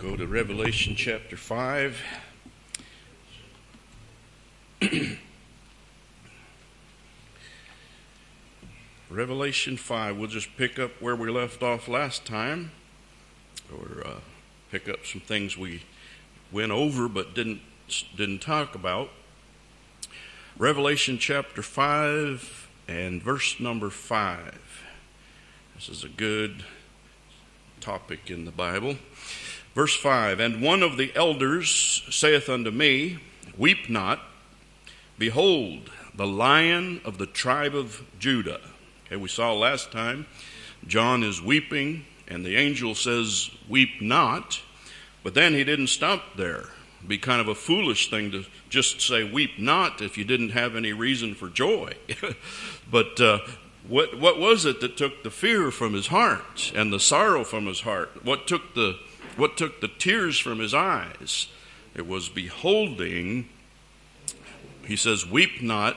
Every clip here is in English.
Go to Revelation chapter 5. Revelation 5. We'll just pick up where we left off last time, or pick up some things we went over but didn't talk about. Revelation chapter 5 and verse number 5. This is a good topic in the Bible. Verse 5, and one of the elders saith unto me, Weep not, behold, the Lion of the tribe of Judah. Okay, we saw last time, John is weeping, and the angel says, Weep not, but then he didn't stop there. It'd be kind of a foolish thing to just say, Weep not, if you didn't have any reason for joy. But what was it that took the fear from his heart and the sorrow from his heart? What took the tears from his eyes? It was beholding. He says, Weep not,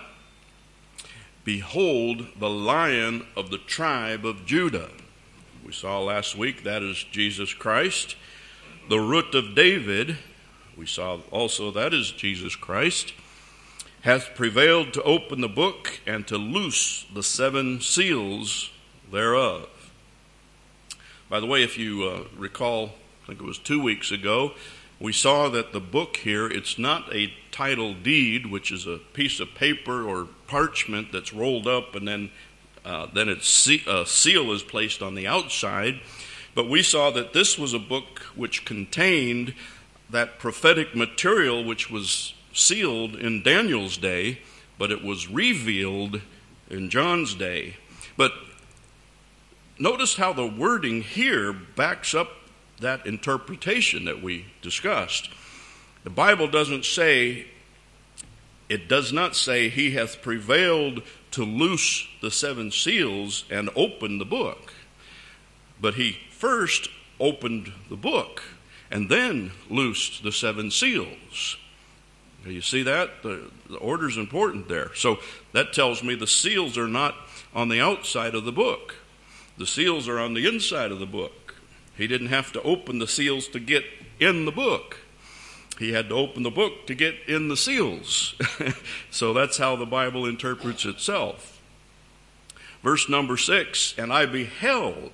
behold the Lion of the tribe of Judah. We saw last week that is Jesus Christ. The root of David, we saw also that is Jesus Christ, hath prevailed to open the book and to loose the seven seals thereof. By the way, if you recall, I think it was 2 weeks ago, we saw that the book here, it's not a title deed, which is a piece of paper or parchment that's rolled up and then a seal is placed on the outside. But we saw that this was a book which contained that prophetic material which was sealed in Daniel's day, but it was revealed in John's day. But notice how the wording here backs up that interpretation that we discussed. The Bible does not say he hath prevailed to loose the seven seals and open the book. But he first opened the book and then loosed the seven seals. You see that? The order's important there. So that tells me the seals are not on the outside of the book. The seals are on the inside of the book. He didn't have to open the seals to get in the book. He had to open the book to get in the seals. So that's how the Bible interprets itself. Verse number 6, and I beheld.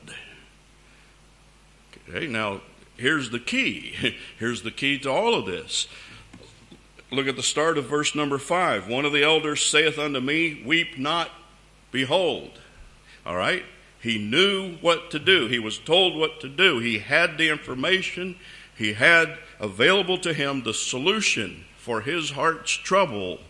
Okay, now here's the key. Here's the key to all of this. Look at the start of verse number 5. One of the elders saith unto me, Weep not, behold. All right? He knew what to do. He was told what to do. He had the information. He had available to him the solution for his heart's trouble.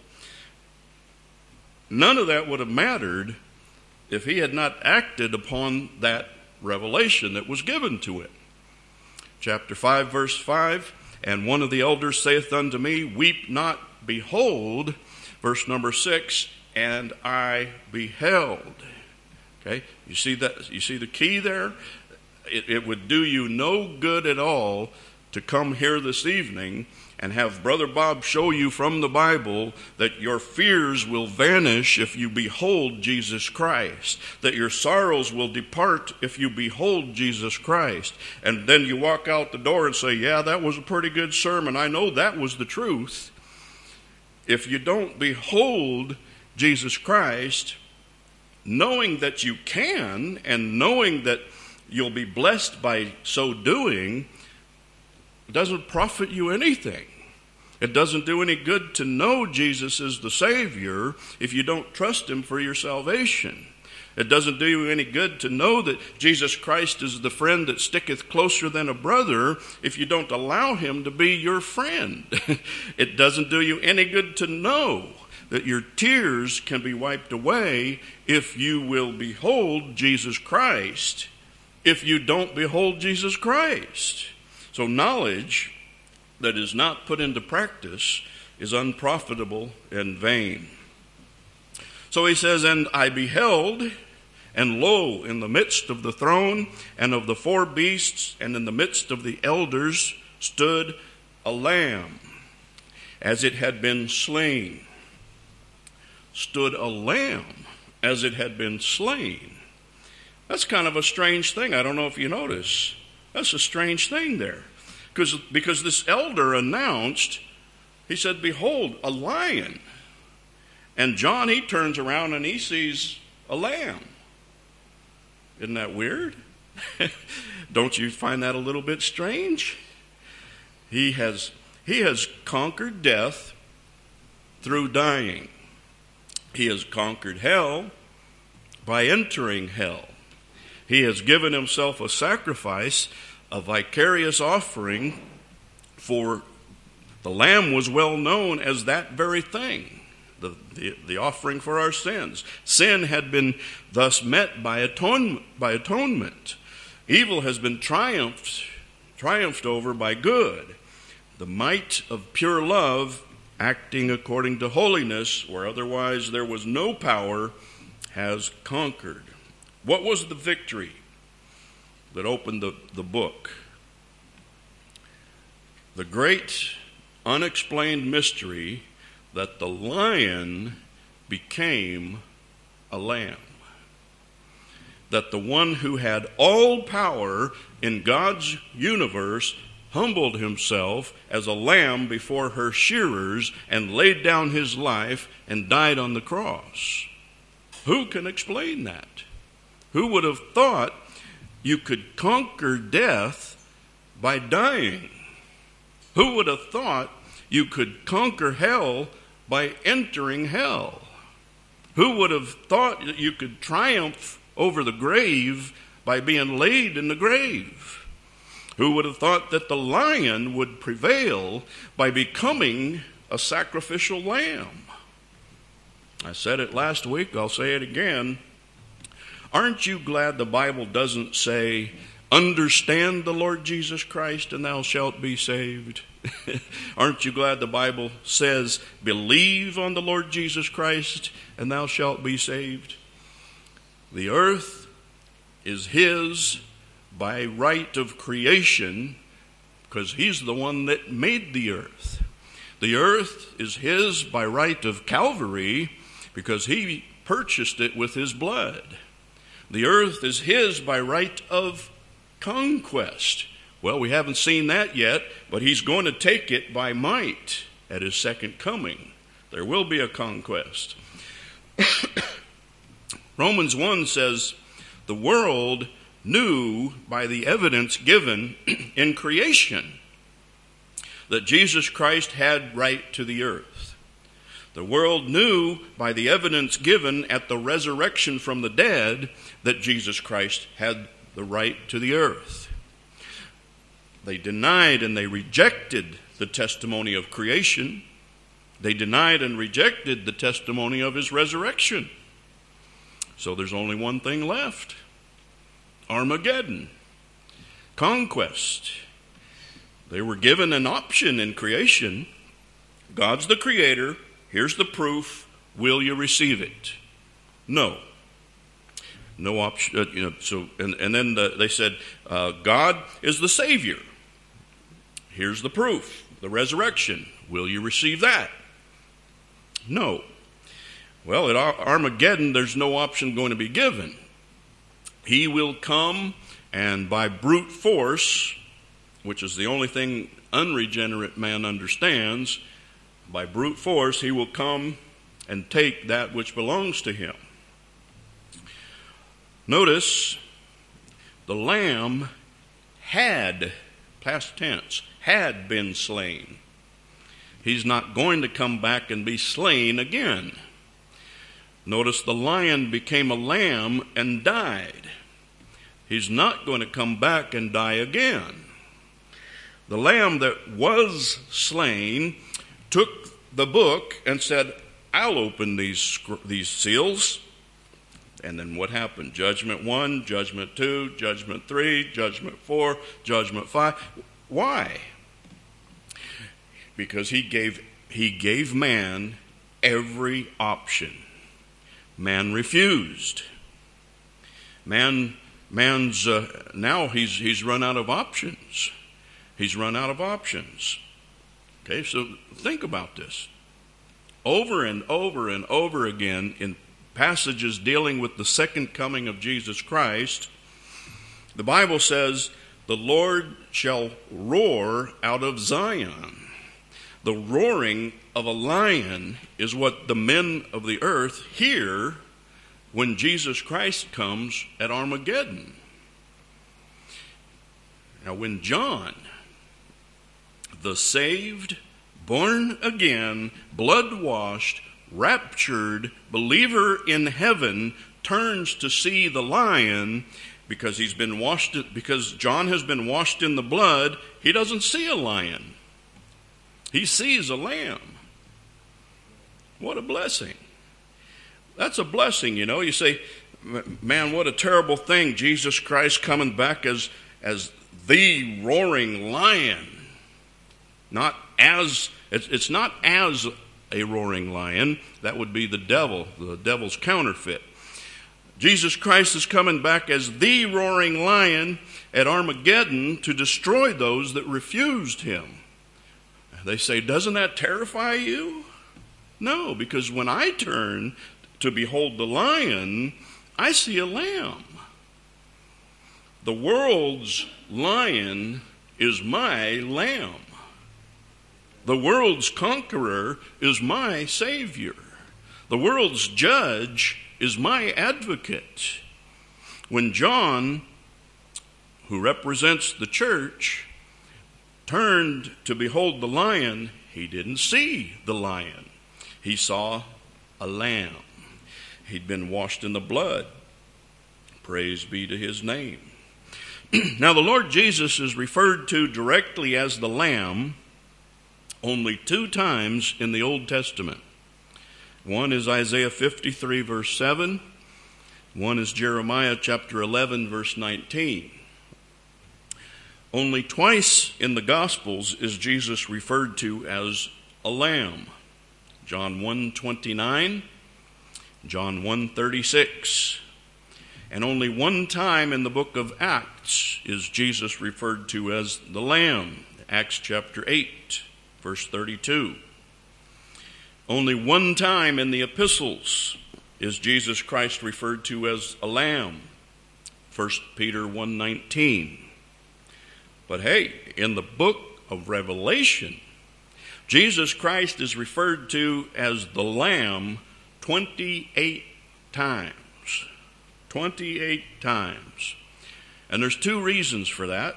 None of that would have mattered if he had not acted upon that revelation that was given to him. Chapter 5, verse 5. And one of the elders saith unto me, Weep not, behold. Verse number 6, and I beheld. Okay, you see that? You see the key there? It would do you no good at all to come here this evening and have Brother Bob show you from the Bible that your fears will vanish if you behold Jesus Christ, that your sorrows will depart if you behold Jesus Christ. And then you walk out the door and say, yeah, that was a pretty good sermon. I know that was the truth. If you don't behold Jesus Christ, knowing that you can and knowing that you'll be blessed by so doing, doesn't profit you anything. It doesn't do any good to know Jesus is the Savior if you don't trust Him for your salvation. It doesn't do you any good to know that Jesus Christ is the friend that sticketh closer than a brother if you don't allow Him to be your friend. It doesn't do you any good to know that your tears can be wiped away if you will behold Jesus Christ, if you don't behold Jesus Christ. So knowledge that is not put into practice is unprofitable and vain. So he says, and I beheld, and lo, in the midst of the throne and of the four beasts and in the midst of the elders stood a lamb, as it had been slain. Stood a lamb as it had been slain. That's kind of a strange thing. I don't know if you notice. That's a strange thing there. Because this elder announced, he said, behold, a lion. And John, he turns around and he sees a lamb. Isn't that weird? Don't you find that a little bit strange? He has conquered death through dying. He has conquered hell by entering hell. He has given himself a sacrifice, a vicarious offering, for the lamb was well known as that very thing, the offering for our sins. Sin had been thus met by atonement. Evil has been triumphed over by good. The might of pure love, acting according to holiness, where otherwise there was no power, has conquered. What was the victory that opened the book? The great unexplained mystery that the lion became a lamb. That the one who had all power in God's universe humbled himself as a lamb before her shearers and laid down his life and died on the cross. Who can explain that? Who would have thought you could conquer death by dying? Who would have thought you could conquer hell by entering hell? Who would have thought that you could triumph over the grave by being laid in the grave? Who would have thought that the lion would prevail by becoming a sacrificial lamb? I said it last week, I'll say it again. Aren't you glad the Bible doesn't say, understand the Lord Jesus Christ and thou shalt be saved? Aren't you glad the Bible says, believe on the Lord Jesus Christ and thou shalt be saved? The earth is his by right of creation, because he's the one that made the earth. The earth is his by right of Calvary, because he purchased it with his blood. The earth is his by right of conquest. Well, we haven't seen that yet, but he's going to take it by might at his second coming. There will be a conquest. Romans 1 says, the world knew by the evidence given in creation that Jesus Christ had right to the earth. The world knew by the evidence given at the resurrection from the dead that Jesus Christ had the right to the earth. They denied and they rejected the testimony of creation. They denied and rejected the testimony of his resurrection. So there's only one thing left. Armageddon. Conquest. They were given an option in creation. God's the creator. Here's the proof. Will you receive it? No. No option. And then they said, God is the Savior. Here's the proof. The resurrection. Will you receive that? No. Well, at Armageddon, there's no option going to be given. He will come, and by brute force, which is the only thing unregenerate man understands, by brute force, he will come and take that which belongs to him. Notice, the lamb had, past tense, had been slain. He's not going to come back and be slain again. Notice the lion became a lamb and died. He's not going to come back and die again. The lamb that was slain took the book and said, I'll open these seals. And then what happened? Judgment 1, Judgment 2, Judgment 3, Judgment 4, Judgment 5. Why? Because he gave man every option. Man refused. Now he's run out of options. He's run out of options. Okay, so think about this. Over and over and over again in passages dealing with the second coming of Jesus Christ, the Bible says, the Lord shall roar out of Zion. The roaring of a lion is what the men of the earth hear when Jesus Christ comes at Armageddon. Now, when John, the saved, born again, blood-washed, raptured believer in heaven, turns to see the lion, because John has been washed in the blood, he doesn't see a lion. He sees a lamb. What a blessing. That's a blessing, you know. You say, man, what a terrible thing, Jesus Christ coming back as the roaring lion. It's not as a roaring lion. That would be the devil's counterfeit. Jesus Christ is coming back as the roaring lion at Armageddon to destroy those that refused him. They say, doesn't that terrify you? No, because when I turn to behold the lion, I see a lamb. The world's lion is my lamb. The world's conqueror is my Savior. The world's judge is my advocate. When John, who represents the church, turned to behold the lion, he didn't see the lion. He saw a lamb. He'd been washed in the blood. Praise be to his name. Now, the Lord Jesus is referred to directly as the Lamb only 2 times in the Old Testament. One is Isaiah 53, verse 7. One is Jeremiah chapter 11, verse 19. Only twice in the Gospels is Jesus referred to as a lamb. John 1:29, John 1:36. And only one time in the book of Acts is Jesus referred to as the Lamb. Acts chapter 8, verse 32. Only one time in the epistles is Jesus Christ referred to as a lamb. 1 Peter 1:19. But hey, in the book of Revelation, Jesus Christ is referred to as the Lamb 28 times. 28 times. And there's 2 reasons for that.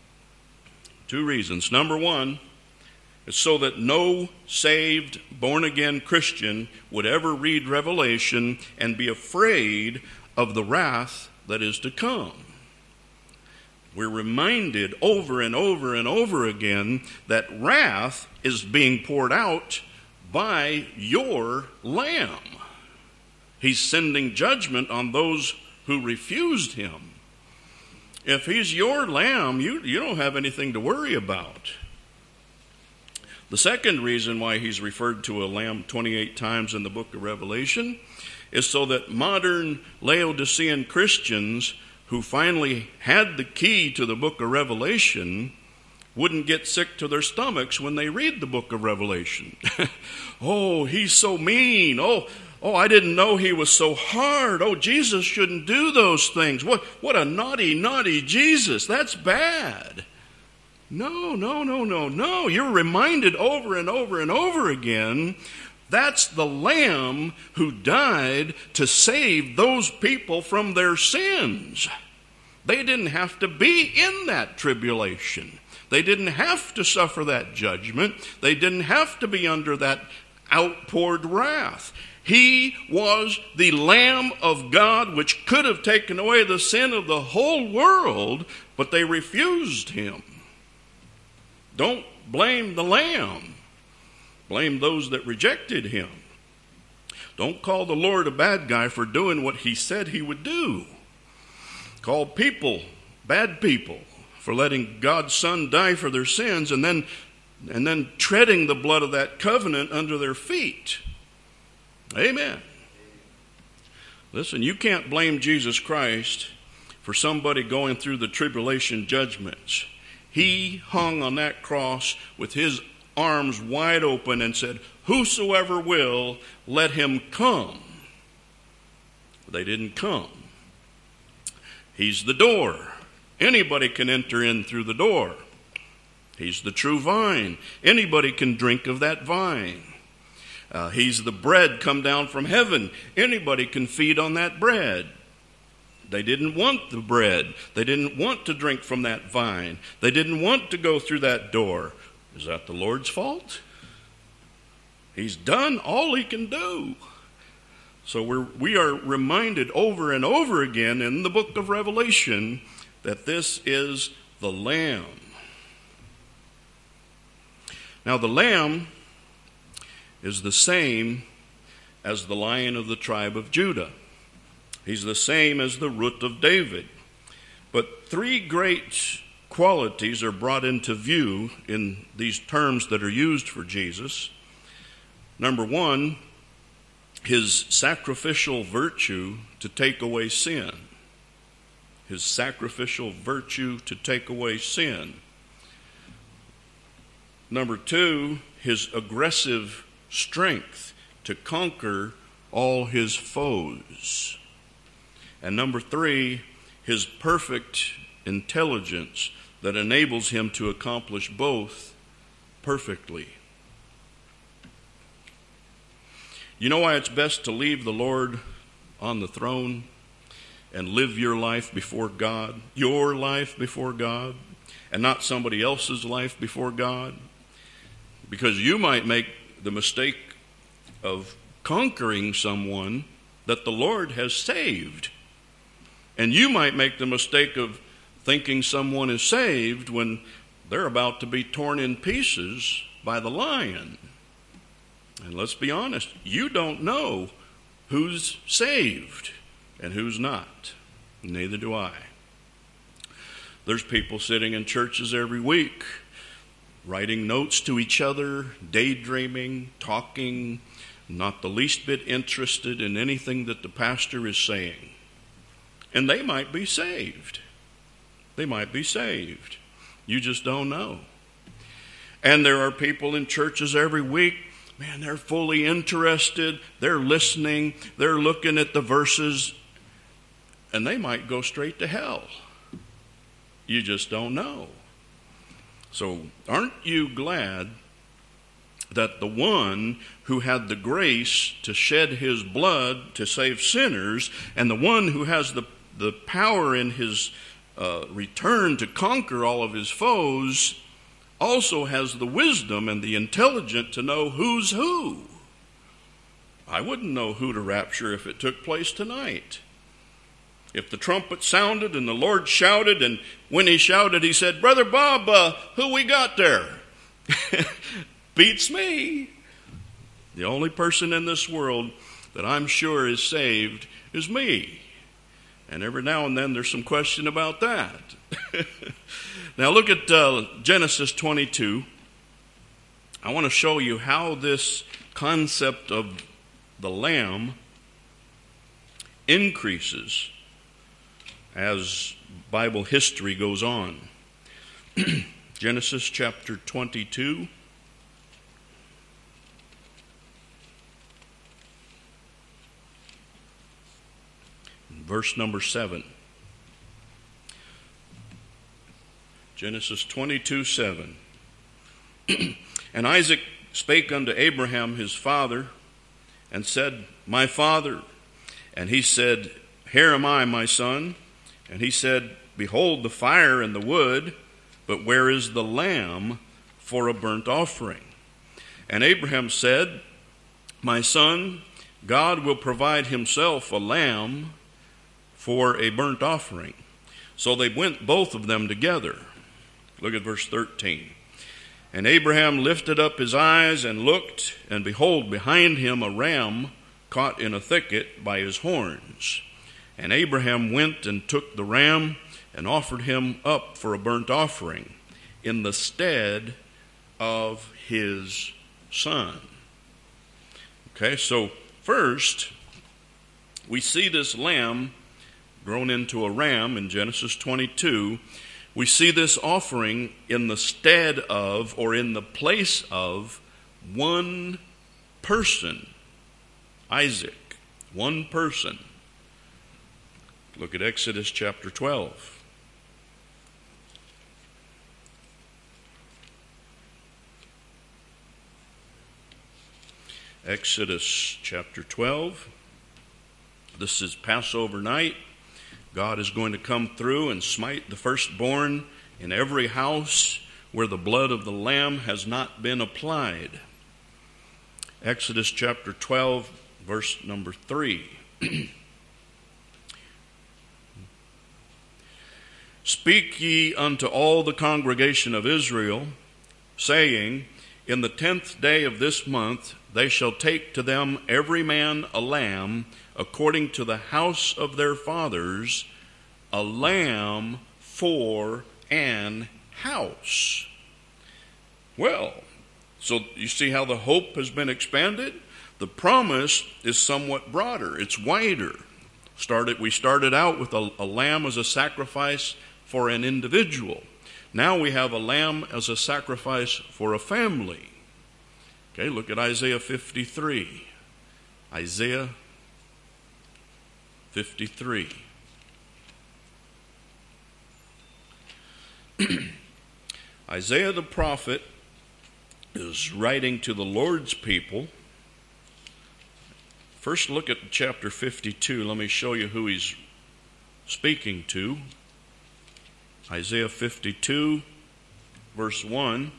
2 reasons. Number one, it's so that no saved, born-again Christian would ever read Revelation and be afraid of the wrath that is to come. We're reminded over and over and over again that wrath is being poured out by your Lamb. He's sending judgment on those who refused him. If he's your lamb, you don't have anything to worry about. The second reason why he's referred to a lamb 28 times in the book of Revelation is so that modern Laodicean Christians who finally had the key to the book of Revelation wouldn't get sick to their stomachs when they read the book of Revelation. Oh, he's so mean. Oh, I didn't know he was so hard. Oh, Jesus shouldn't do those things. What a naughty, naughty Jesus. That's bad. No. You're reminded over and over and over again, that's the Lamb who died to save those people from their sins. They didn't have to be in that tribulation. They didn't have to suffer that judgment. They didn't have to be under that outpoured wrath. He was the Lamb of God which could have taken away the sin of the whole world, but they refused him. Don't blame the Lamb. Blame those that rejected him. Don't call the Lord a bad guy for doing what he said he would do. Call people bad people for letting God's Son die for their sins and then treading the blood of that covenant under their feet. Amen. Listen, you can't blame Jesus Christ for somebody going through the tribulation judgments. He hung on that cross with his arms wide open and said, "Whosoever will, let him come." They didn't come. He's the door. Anybody can enter in through the door. He's the true vine. Anybody can drink of that vine. He's the bread come down from heaven. Anybody can feed on that bread. They didn't want the bread. They didn't want to drink from that vine. They didn't want to go through that door. Is that the Lord's fault? He's done all he can do. So we are reminded over and over again in the book of Revelation that this is the Lamb. Now the Lamb is the same as the Lion of the tribe of Judah. He's the same as the Root of David. But three great qualities are brought into view in these terms that are used for Jesus. Number one, his sacrificial virtue to take away sin. His sacrificial virtue to take away sin. Number two, his aggressive strength to conquer all his foes. And number three, his perfect intelligence that enables him to accomplish both perfectly. You know why it's best to leave the Lord on the throne and live your life before God, your life before God, and not somebody else's life before God? Because you might make the mistake of conquering someone that the Lord has saved. And you might make the mistake of thinking someone is saved when they're about to be torn in pieces by the lion. And let's be honest, you don't know who's saved and who's not. Neither do I. There's people sitting in churches every week, writing notes to each other, daydreaming, talking, not the least bit interested in anything that the pastor is saying. And they might be saved. They might be saved. You just don't know. And there are people in churches every week, man, they're fully interested, they're listening, they're looking at the verses, and they might go straight to hell. You just don't know. So aren't you glad that the one who had the grace to shed his blood to save sinners, and the one who has the power in his return to conquer all of his foes, also has the wisdom and the intelligence to know who's who? I wouldn't know who to rapture if it took place tonight. If the trumpet sounded and the Lord shouted, and when he shouted, he said, "Brother Bob, who we got there?" Beats me. The only person in this world that I'm sure is saved is me. And every now and then there's some question about that. Now look at Genesis 22. I want to show you how this concept of the Lamb increases as Bible history goes on. Genesis chapter 22. Verse number 7. Genesis 22:7. And Isaac spake unto Abraham his father, and said, My father. And he said, Here am I, my son. And he said, Behold the fire and the wood, but where is the lamb for a burnt offering? And Abraham said, My son, God will provide himself a lamb for a burnt offering. So they went both of them together. Look at verse 13. And Abraham lifted up his eyes and looked, and behold, behind him a ram caught in a thicket by his horns. And Abraham went and took the ram and offered him up for a burnt offering in the stead of his son. Okay, so first, we see this lamb grown into a ram in Genesis 22. We see this offering in the stead of, or in the place of, one person, Isaac. One person. Look at Exodus chapter 12. Exodus chapter 12. This is Passover night. God is going to come through and smite the firstborn in every house where the blood of the lamb has not been applied. Exodus chapter 12, verse number 3. Speak ye unto all the congregation of Israel, saying, in the 10th day of this month they shall take to them every man a lamb, according to the house of their fathers, a lamb for an house. Well, so you see how the hope has been expanded? The promise is somewhat broader. It's wider. We started out with a lamb as a sacrifice for an individual. Now we have a lamb as a sacrifice for a family. Okay, look at Isaiah 53. Isaiah 53. Isaiah the prophet is writing to the Lord's people. First look at chapter 52. Let me show you who he's speaking to. Isaiah 52, verse 1.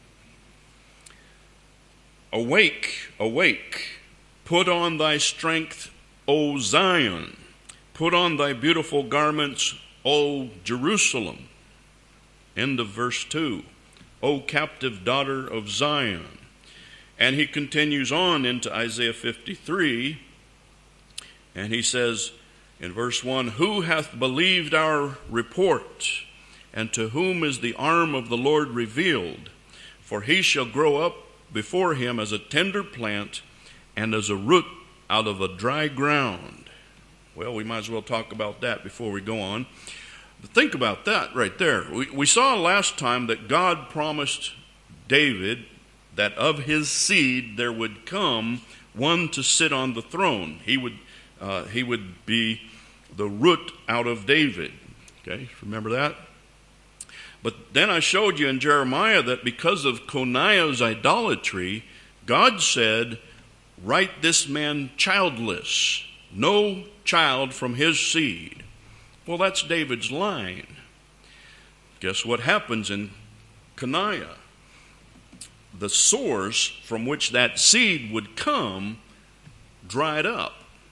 Awake, awake, put on thy strength, O Zion. Put on thy beautiful garments, O Jerusalem. End of verse 2. O captive daughter of Zion. And he continues on into Isaiah 53, and he says in verse 1, who hath believed our report? And to whom is the arm of the Lord revealed? For he shall grow up before him as a tender plant and as a root out of a dry ground. Well, we might as well talk about that before we go on. But think about that right there. We saw last time that God promised David that of his seed there would come one to sit on the throne. He would be the root out of David. Okay, remember that? But then I showed you in Jeremiah that because of Coniah's idolatry, God said, write this man childless, no child from his seed. Well, that's David's line. Guess what happens in Coniah? The source from which that seed would come dried up.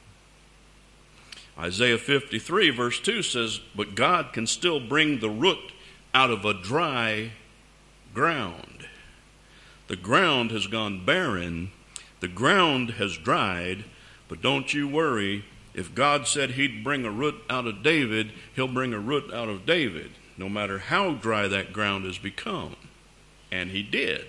Isaiah 53 verse 2 says, but God can still bring the root out of a dry ground. The ground has gone barren. The ground has dried. But don't you worry. If God said he'd bring a root out of David, he'll bring a root out of David, no matter how dry that ground has become. And he did.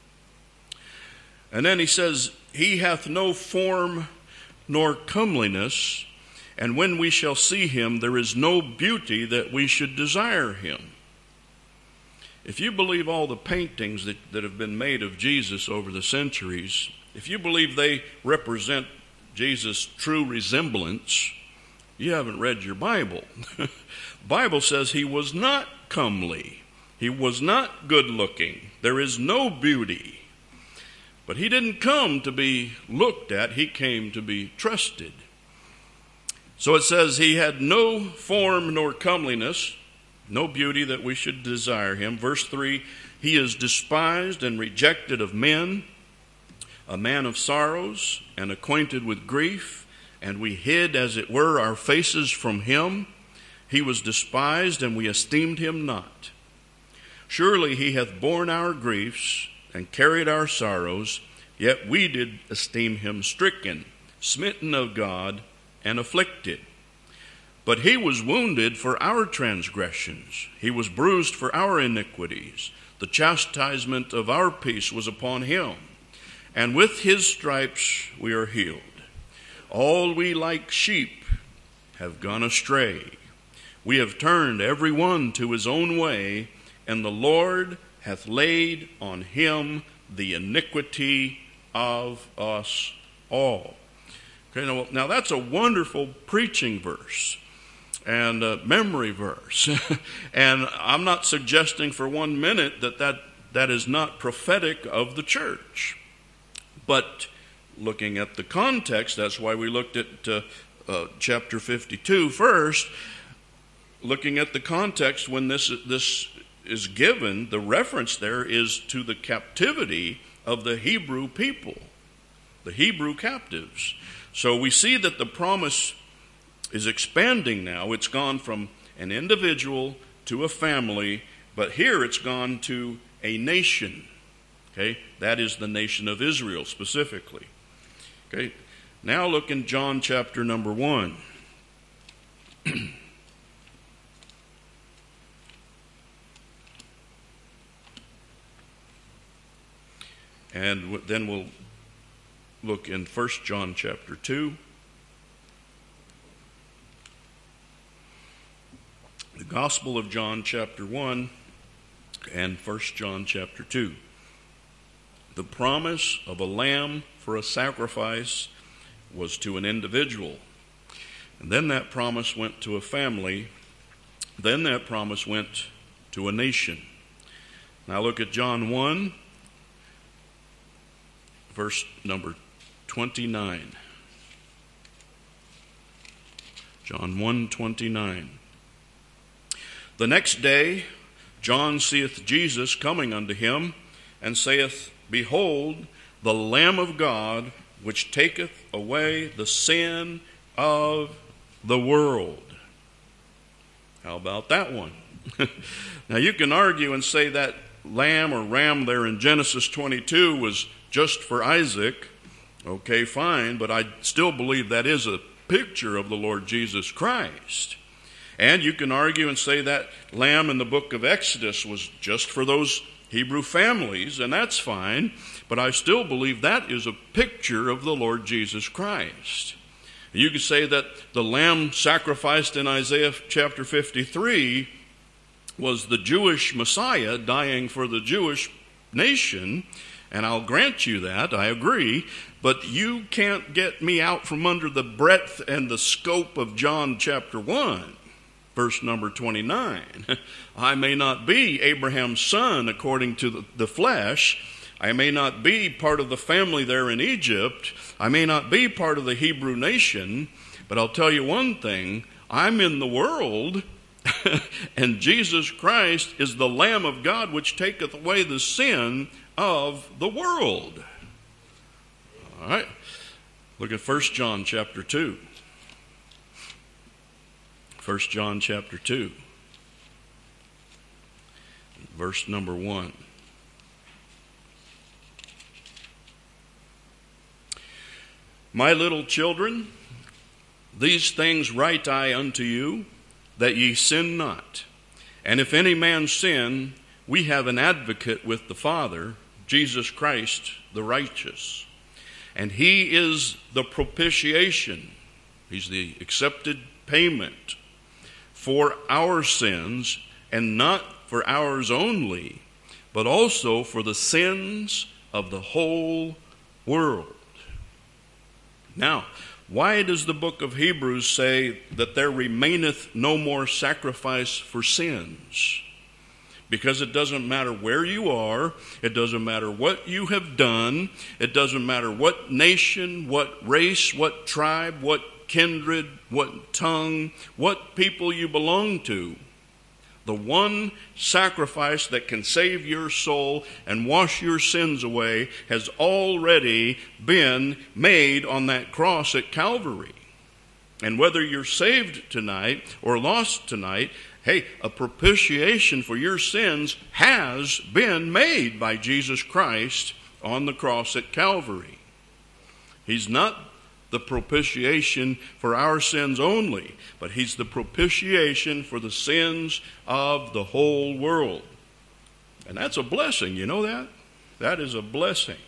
And then he says, he hath no form nor comeliness, and when we shall see him, there is no beauty that we should desire him. If you believe all the paintings that have been made of Jesus over the centuries, if you believe they represent Jesus' true resemblance, you haven't read your Bible. The Bible says he was not comely. He was not good looking. There is no beauty. But he didn't come to be looked at. He came to be trusted. So it says he had no form nor comeliness, no beauty that we should desire him. Verse 3, he is despised and rejected of men, a man of sorrows and acquainted with grief, and we hid, as it were, our faces from him. He was despised, and we esteemed him not. Surely he hath borne our griefs and carried our sorrows, yet we did esteem him stricken, smitten of God, and afflicted. But he was wounded for our transgressions. He was bruised for our iniquities. The chastisement of our peace was upon him. And with his stripes we are healed. All we like sheep have gone astray. We have turned every one to his own way, and the Lord hath laid on him the iniquity of us all. Okay, now that's a wonderful preaching verse and a memory verse. And I'm not suggesting for 1 minute that is not prophetic of the church. But looking at the context, that's why we looked at chapter 52 first, looking at the context when this is given, the reference there is to the captivity of the Hebrew people, the Hebrew captives. So we see that the promise is expanding now. It's gone from an individual to a family, but here it's gone to a nation. Okay, that is the nation of Israel specifically. Okay, now look in John chapter number 1. And then we'll look in 1 John chapter 2. The Gospel of John chapter 1 and 1 John chapter 2. The promise of a lamb for a sacrifice was to an individual. And then that promise went to a family. Then that promise went to a nation. Now look at John 1, verse number 29. John 1:29. The next day John seeth Jesus coming unto him, and saith, Behold, the Lamb of God, which taketh away the sin of the world. How about that one? Now you can argue and say that lamb or ram there in Genesis 22 was just for Isaac. Okay, fine, but I still believe that is a picture of the Lord Jesus Christ. And you can argue and say that lamb in the book of Exodus was just for those Hebrew families, and that's fine, but I still believe that is a picture of the Lord Jesus Christ. You could say that the lamb sacrificed in Isaiah chapter 53 was the Jewish Messiah dying for the Jewish nation, and I'll grant you that, I agree, but you can't get me out from under the breadth and the scope of John chapter 1. Verse number 29, I may not be Abraham's son according to the flesh. I may not be part of the family there in Egypt. I may not be part of the Hebrew nation. But I'll tell you one thing, I'm in the world, and Jesus Christ is the Lamb of God which taketh away the sin of the world. All right, look at 1 John chapter 2. 1 John chapter 2, verse number 1. My little children, these things write I unto you, that ye sin not. And if any man sin, we have an advocate with the Father, Jesus Christ the righteous. And he is the propitiation. He's the accepted payment for our sins, and not for ours only, but also for the sins of the whole world. Now, why does the book of Hebrews say that there remaineth no more sacrifice for sins? Because it doesn't matter where you are, it doesn't matter what you have done, it doesn't matter what nation, what race, what tribe, what kindred, what tongue, what people you belong to. The one sacrifice that can save your soul and wash your sins away has already been made on that cross at Calvary. And whether you're saved tonight or lost tonight, hey, a propitiation for your sins has been made by Jesus Christ on the cross at Calvary. He's not the propitiation for our sins only, but he's the propitiation for the sins of the whole world. And that's a blessing, you know that? That is a blessing.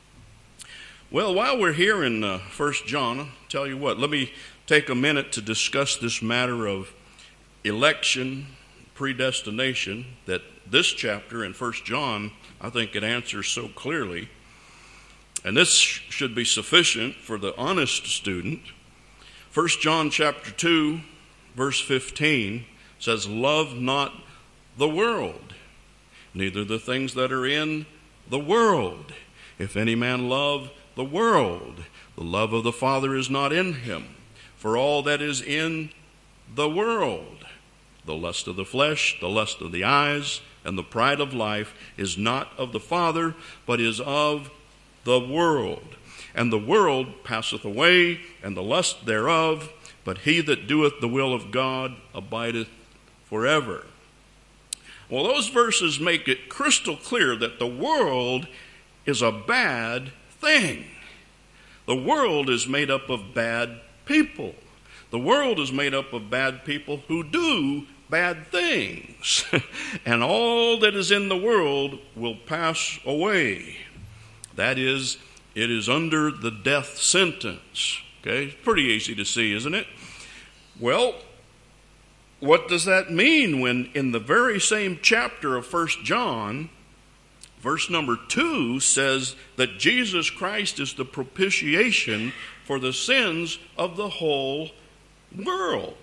Well, while we're here in 1 John, I'll tell you what, let me take a minute to discuss this matter of election, predestination, that this chapter in 1 John, I think it answers so clearly. And this should be sufficient for the honest student. 1 John chapter 2, verse 15 says, Love not the world, neither the things that are in the world. If any man love the world. The love of the Father is not in him. For all that is in the world, the lust of the flesh, the lust of the eyes, and the pride of life, is not of the Father, but is of the world. And the world passeth away, and the lust thereof, but he that doeth the will of God abideth forever. Well, those verses make it crystal clear that the world is a bad thing. The world is made up of bad people. The world is made up of bad people who do bad things. And all that is in the world will pass away. That is, it is under the death sentence. Okay, it's pretty easy to see, isn't it? Well, what does that mean when in the very same chapter of 1 John, verse number 2 says that Jesus Christ is the propitiation for the sins of the whole world?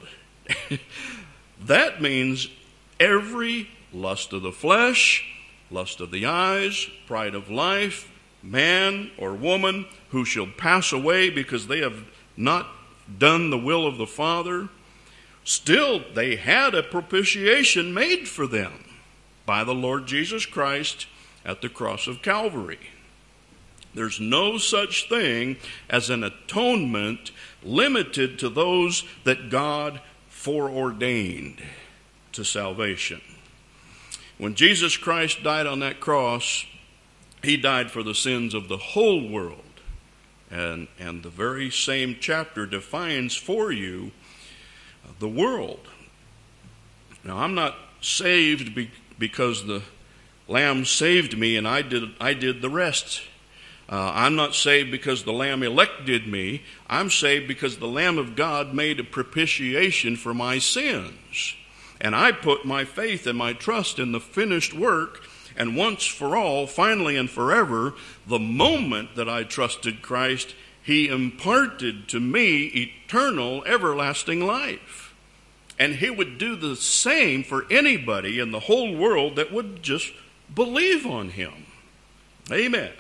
That means every lust of the flesh, lust of the eyes, pride of life, man or woman who shall pass away because they have not done the will of the Father, still they had a propitiation made for them by the Lord Jesus Christ at the cross of Calvary. There's no such thing as an atonement limited to those that God foreordained to salvation. When Jesus Christ died on that cross, he died for the sins of the whole world. And the very same chapter defines for you the world. Now, I'm not saved because the Lamb saved me and I did the rest. I'm not saved because the Lamb elected me. I'm saved because the Lamb of God made a propitiation for my sins. And I put my faith and my trust in the finished work. And once for all, finally and forever, the moment that I trusted Christ, he imparted to me eternal, everlasting life. And he would do the same for anybody in the whole world that would just believe on him. Amen.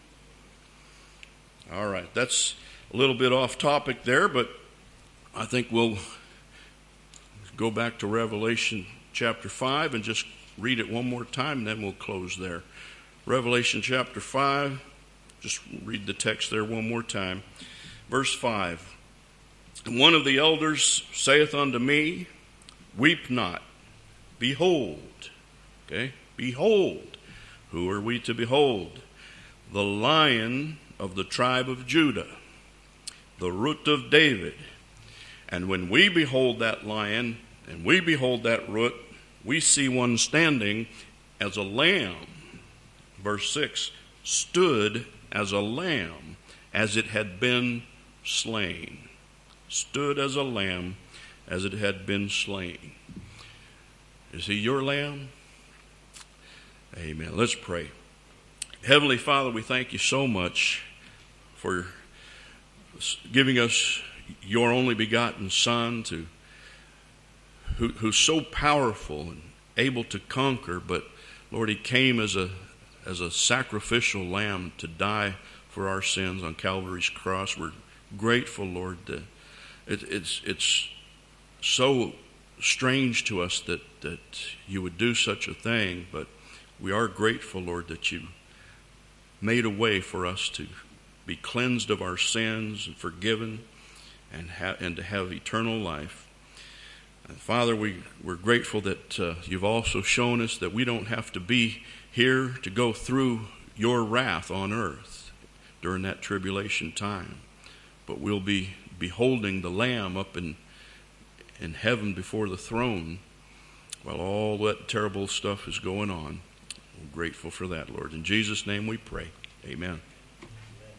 All right, that's a little bit off topic there, but I think we'll go back to Revelation chapter 5 and just read it one more time, and then we'll close there. Revelation chapter 5, just read the text there one more time. Verse 5, and one of the elders saith unto me, weep not, behold. Okay, behold. Who are we to behold? The Lion of the tribe of Judah, the Root of David. And when we behold that Lion, and we behold that Root, we see one standing as a lamb. Verse 6, stood as a lamb, as it had been slain. Stood as a lamb, as it had been slain. Is he your lamb? Amen. Let's pray. Heavenly Father, we thank you so much for giving us your only begotten Son who's so powerful and able to conquer, but Lord, he came as a sacrificial lamb to die for our sins on Calvary's cross. We're grateful, Lord, that it's so strange to us that you would do such a thing, but we are grateful, Lord, that you made a way for us to be cleansed of our sins and forgiven and to have eternal life. And Father, we're grateful that you've also shown us that we don't have to be here to go through your wrath on earth during that tribulation time, but we'll be beholding the Lamb up in heaven before the throne while all that terrible stuff is going on. We're grateful for that, Lord. In Jesus' name we pray. Amen.